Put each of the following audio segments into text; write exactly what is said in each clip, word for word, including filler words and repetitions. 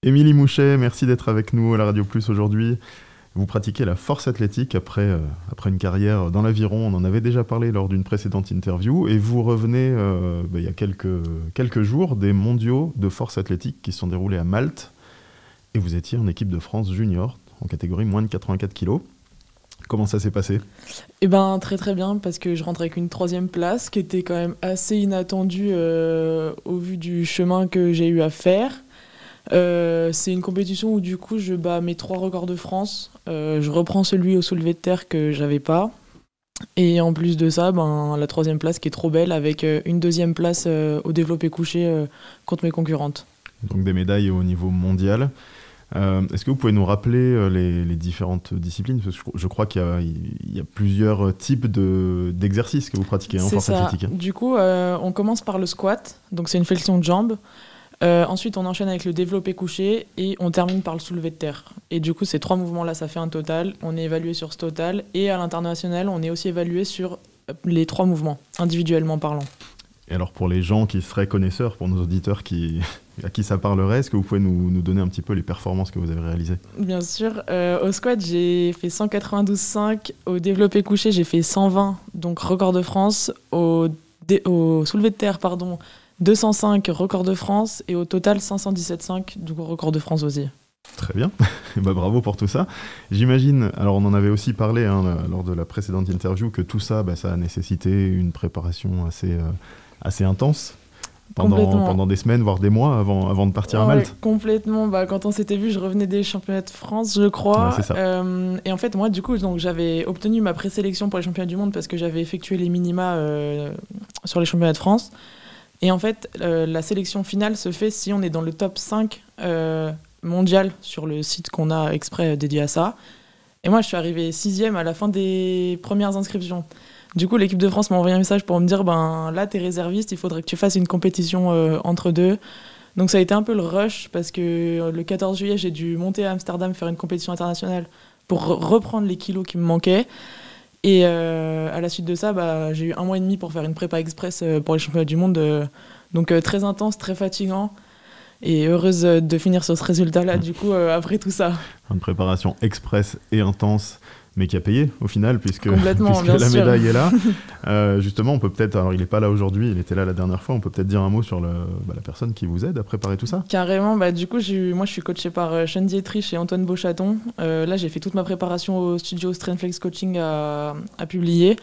Émilie Mouchet, merci d'être avec nous à la Radio Plus aujourd'hui. Vous pratiquez la force athlétique après, euh, après une carrière dans l'aviron. On en avait déjà parlé lors d'une précédente interview. Et vous revenez euh, bah, il y a quelques, quelques jours des mondiaux de force athlétique qui se sont déroulés à Malte. Et vous étiez en équipe de France junior, en catégorie moins de quatre-vingt-quatre kilos. Comment ça s'est passé ? Eh ben, très très bien, parce que je rentre avec une troisième place, qui était quand même assez inattendue euh, au vu du chemin que j'ai eu à faire. Euh, c'est une compétition où du coup je bats mes trois records de France. Euh, je reprends celui au soulevé de terre que j'avais pas. Et en plus de ça, ben, la troisième place qui est trop belle, avec euh, une deuxième place euh, au développé couché euh, contre mes concurrentes. Donc des médailles au niveau mondial. Euh, est-ce que vous pouvez nous rappeler euh, les, les différentes disciplines ? Parce que je, je crois qu'il y a, il y a plusieurs types de, d'exercices que vous pratiquez en force ça. athlétique. Du coup, euh, on commence par le squat, donc c'est une flexion de jambes. Euh, ensuite, on enchaîne avec le développé couché et on termine par le soulevé de terre. Et du coup, ces trois mouvements-là, ça fait un total. On est évalué sur ce total. Et à l'international, on est aussi évalué sur les trois mouvements, individuellement parlant. Et alors, pour les gens qui seraient connaisseurs, pour nos auditeurs qui, à qui ça parlerait, est-ce que vous pouvez nous, nous donner un petit peu les performances que vous avez réalisées ? Bien sûr. Euh, au squat, j'ai fait cent quatre-vingt-douze virgule cinq. Au développé couché, j'ai fait cent vingt, donc record de France. Au, dé- au soulevé de terre, pardon, deux cent cinq, record de France. Et au total, cinq cent dix-sept virgule cinq, donc record de France aussi. Très bien, bah, bravo pour tout ça. J'imagine, alors on en avait aussi parlé hein, lors de la précédente interview, que tout ça, bah, ça a nécessité une préparation assez, euh, assez intense pendant, pendant des semaines, voire des mois avant, avant de partir ouais, à Malte. Complètement, bah, quand on s'était vu, je revenais des championnats de France, je crois. Ouais, c'est ça. Euh, et en fait, moi, du coup, donc, j'avais obtenu ma présélection pour les championnats du monde parce que j'avais effectué les minima euh, sur les championnats de France. Et en fait, euh, la sélection finale se fait si on est dans le top cinq euh, mondial sur le site qu'on a exprès dédié à ça. Et moi, je suis arrivée sixième à la fin des premières inscriptions. Du coup, l'équipe de France m'a envoyé un message pour me dire ben, « Là, t'es réserviste, il faudrait que tu fasses une compétition euh, entre deux. » Donc ça a été un peu le rush parce que euh, le quatorze juillet, j'ai dû monter à Amsterdam faire une compétition internationale pour re- reprendre les kilos qui me manquaient. Et euh, à la suite de ça, bah, j'ai eu un mois et demi pour faire une prépa express euh, pour les championnats du monde. Euh, donc euh, très intense, très fatigant. Et heureuse de finir sur ce résultat-là, du coup, euh, après tout ça. Une préparation express et intense, mais qui a payé au final, puisque, Complètement, puisque bien la sûr. médaille est là. Euh, justement, on peut peut-être, alors il n'est pas là aujourd'hui, il était là la dernière fois, on peut peut-être dire un mot sur le, bah, la personne qui vous aide à préparer tout ça. Carrément, bah, du coup, j'ai eu, moi je suis coachée par euh, Sean Dietrich et Antoine Beauchaton. Euh, là, j'ai fait toute ma préparation au studio Strength Flex Coaching à, à publier.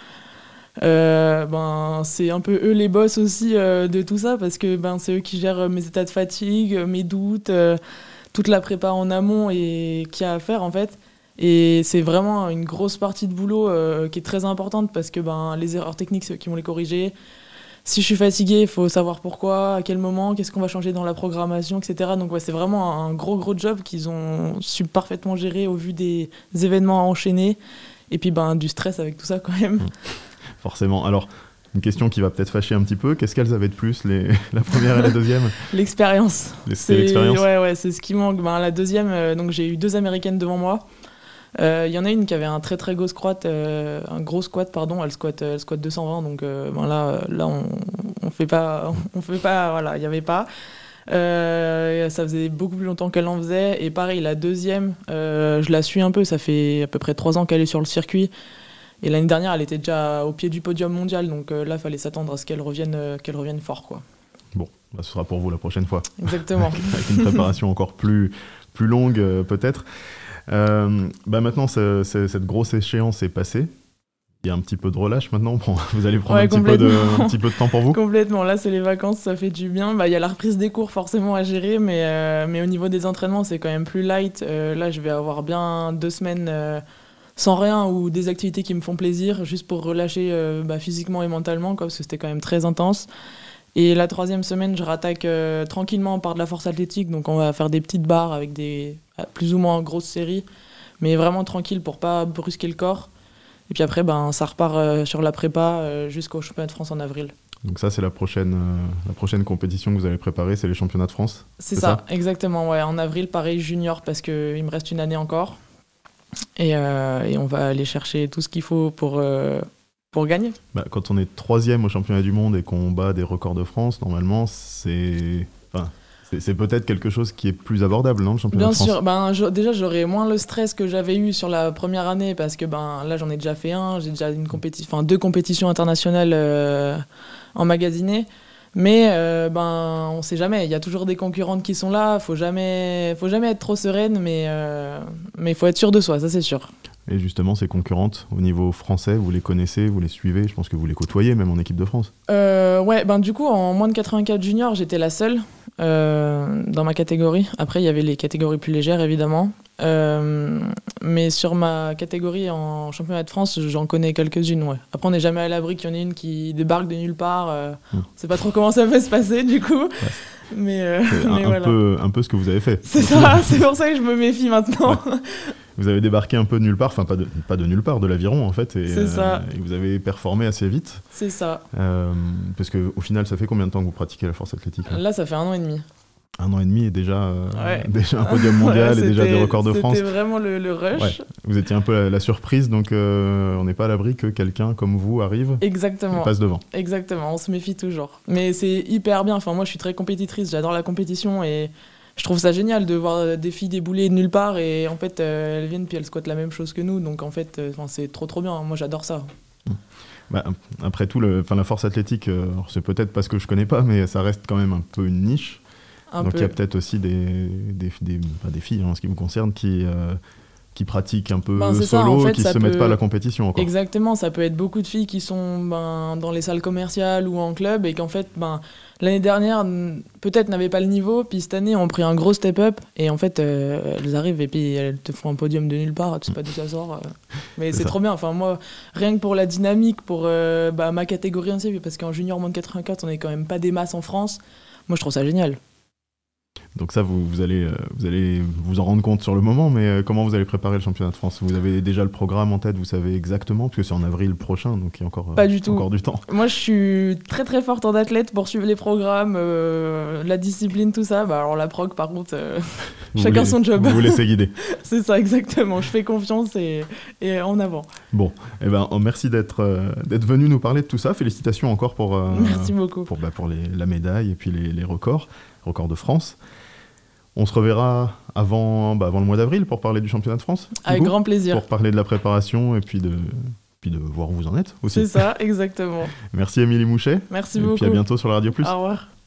Euh, ben, c'est un peu eux les boss aussi euh, de tout ça parce que ben, c'est eux qui gèrent mes états de fatigue, mes doutes, euh, toute la prépa en amont et qu'il y a à faire en fait. Et c'est vraiment une grosse partie de boulot euh, qui est très importante parce que ben, les erreurs techniques, c'est eux qui vont les corriger. Si je suis fatiguée, il faut savoir pourquoi, à quel moment, qu'est-ce qu'on va changer dans la programmation, et cetera. Donc ouais, c'est vraiment un gros gros job qu'ils ont su parfaitement gérer au vu des événements à enchaîner et puis ben, du stress avec tout ça quand même. Forcément. Alors, une question qui va peut-être fâcher un petit peu. Qu'est-ce qu'elles avaient de plus, les... la première et la deuxième ? L'expérience. C'est C'est, l'expérience. Ouais, ouais, c'est ce qui manque. Ben, la deuxième, euh, donc j'ai eu deux Américaines devant moi. Il euh, y en a une qui avait un très très gros squat, euh, un gros squat, pardon. Elle squatte, elle squatte deux cent vingt, donc euh, ben là, là, on, on fait pas, on fait pas, voilà, il y avait pas. Euh, ça faisait beaucoup plus longtemps qu'elle en faisait. Et pareil, la deuxième, euh, je la suis un peu. Ça fait à peu près trois ans qu'elle est sur le circuit. Et l'année dernière, elle était déjà au pied du podium mondial, donc euh, là, il fallait s'attendre à ce qu'elle revienne, euh, qu'elle revienne fort, quoi. Bon, bah, ce sera pour vous la prochaine fois. Exactement. Avec une préparation encore plus, plus longue, euh, peut-être. Euh, bah maintenant, c'est, c'est, cette grosse échéance est passée. Il y a un petit peu de relâche maintenant. Bon, vous allez prendre Ouais, un, petit peu de, un petit peu de temps pour vous. Complètement. Là, c'est les vacances, ça fait du bien. Bah, y a la reprise des cours forcément à gérer, mais, euh, mais au niveau des entraînements, c'est quand même plus light. Euh, là, je vais avoir bien deux semaines... Euh, sans rien ou des activités qui me font plaisir, juste pour relâcher euh, bah, physiquement et mentalement, quoi, parce que c'était quand même très intense. Et la troisième semaine, je rattaque euh, tranquillement par de la force athlétique, donc on va faire des petites barres avec des plus ou moins grosses séries, mais vraiment tranquille pour pas brusquer le corps. Et puis après, ben, ça repart euh, sur la prépa euh, jusqu'au championnat de France en avril. Donc ça, c'est la prochaine, euh, la prochaine compétition que vous allez préparer, c'est les championnats de France. C'est, c'est ça, ça, exactement. Ouais. En avril, pareil, junior, parce qu'il me reste une année encore. Et, euh, et on va aller chercher tout ce qu'il faut pour, euh, pour gagner. Bah, quand on est troisième au championnat du monde et qu'on bat des records de France, normalement, c'est, enfin, C'est, c'est peut-être quelque chose qui est plus abordable, non, le championnat Bien de France? sûr, ben, je, déjà j'aurais moins le stress que j'avais eu sur la première année parce que ben, là j'en ai déjà fait un, j'ai déjà une compéti- enfin, deux compétitions internationales euh, emmagasinées. Mais euh, ben, on sait jamais, il y a toujours des concurrentes qui sont là, faut jamais, faut jamais être trop sereine, mais euh, mais faut être sûr de soi, ça c'est sûr. Et justement, ces concurrentes, au niveau français, vous les connaissez, vous les suivez, je pense que vous les côtoyez même en équipe de France. Euh, ouais, ben du coup en moins de quatre-vingt-quatre juniors, j'étais la seule euh, dans ma catégorie. Après, il y avait les catégories plus légères évidemment. Euh, mais sur ma catégorie en championnat de France, j'en connais quelques-unes, ouais. Après, on n'est jamais à l'abri qu'il y en ait une qui débarque de nulle part. Euh, mmh. On sait pas trop comment ça peut se passer, du coup. Ouais. Mais, euh, c'est mais un, voilà. un, peu, un peu ce que vous avez fait. C'est ça, c'est pour ça que je me méfie maintenant. Ouais. Vous avez débarqué un peu de nulle part, enfin pas de, pas de nulle part, de l'aviron en fait. Et, c'est ça. Euh, et vous avez performé assez vite. C'est ça. Euh, parce qu'au final, ça fait combien de temps que vous pratiquez la force athlétique? Là, là ça fait un an et demi. Un an et demi et déjà, euh, ouais. déjà un podium mondial ouais, et déjà des records de France. C'était vraiment le, le rush. Ouais. Vous étiez un peu la, la surprise, donc euh, on n'est pas à l'abri que quelqu'un comme vous arrive Exactement. et passe devant. Exactement, on se méfie toujours. Mais c'est hyper bien, enfin, moi je suis très compétitrice, j'adore la compétition et je trouve ça génial de voir des filles débouler de nulle part et en fait euh, elles viennent puis elles squattent la même chose que nous, donc en fait euh, c'est trop trop bien, moi j'adore ça. Bah, après tout, le, la force athlétique, euh, c'est peut-être parce que je connais pas, mais ça reste quand même un peu une niche. Un Donc il y a peut-être aussi des, des, des, pas des filles en ce qui me concerne qui, euh, qui pratiquent un peu ben, solo, ça, en fait, qui ne se peut... mettent pas à la compétition encore. Exactement, ça peut être beaucoup de filles qui sont ben, dans les salles commerciales ou en club et qu'en fait ben, l'année dernière peut-être n'avaient pas le niveau, puis cette année ont pris un gros step-up et en fait euh, elles arrivent et puis elles te font un podium de nulle part, tu sais pas d'où ça sort. Euh. Mais c'est, c'est trop bien, enfin moi rien que pour la dynamique, pour euh, bah, ma catégorie aussi, parce qu'en junior moins de quatre-vingt-quatre on est quand même pas des masses en France, moi je trouve ça génial. Donc ça, vous, vous, allez, vous allez vous en rendre compte sur le moment, mais comment vous allez préparer le championnat de France? Vous avez déjà le programme en tête, vous savez exactement, parce que c'est en avril prochain, donc il y a encore, Pas du tout. encore du temps. Moi, je suis très très forte en athlète pour suivre les programmes, euh, la discipline, tout ça. Bah, alors la prog, par contre, euh, chacun voulez, son job. Vous vous laissez guider. C'est ça, exactement. Je fais confiance et, et en avant. Bon, eh ben, oh, merci d'être, euh, d'être venu nous parler de tout ça. Félicitations encore pour, euh, merci beaucoup. pour, bah, pour les, la médaille et puis les, les records, records de France. On se reverra avant, bah avant le mois d'avril pour parler du championnat de France. Avec coup, grand plaisir. Pour parler de la préparation et puis de, puis de voir où vous en êtes aussi. C'est ça, exactement. Merci Émilie Mouchet. Merci et beaucoup. Et puis à bientôt sur la Radio Plus. Au revoir.